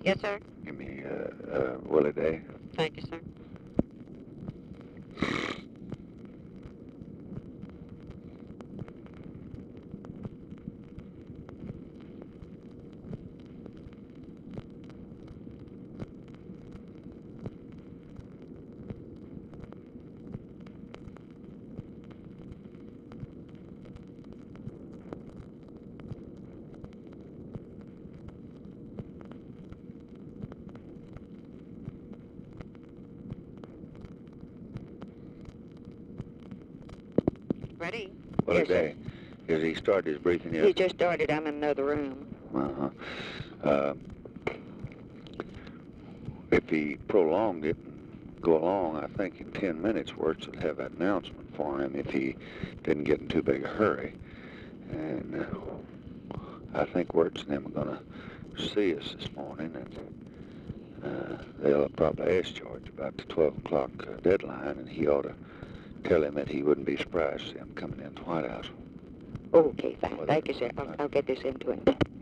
Yes, sir. Give me Willie Day. Thank you, sir. Ready? Willie Yes, sir. Day. Has he started his breathing yet? He just started. I'm in another room. If he prolonged it and go along, I think in 10 minutes Wirtz would have that announcement for him if he didn't get in too big a hurry. And I think Wirtz and them are going to see us this morning, and they'll probably ask George about the 12 o'clock deadline, and he ought to tell him that he wouldn't be surprised to see him coming in the White House. Okay, fine. Thank you, sir. I'll get this into him.